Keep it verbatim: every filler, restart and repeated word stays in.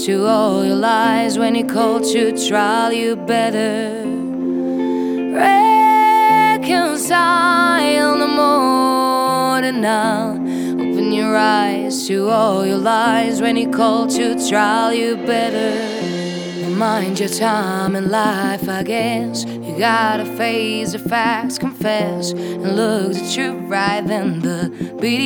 to all your lies. When you're called to trial, you better reconcile no more than now. Open your eyes to all your lies. When you're called to trial, you better mind your time in life, I guess. You gotta face the facts, confess, and look the truth right then. The beat